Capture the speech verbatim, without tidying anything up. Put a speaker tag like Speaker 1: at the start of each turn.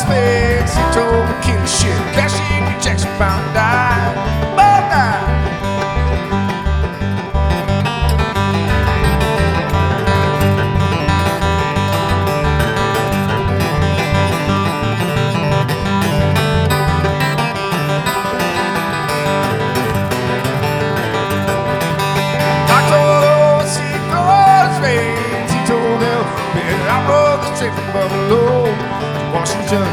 Speaker 1: Vegas, he told me kill shit. Cashing Jackson found out.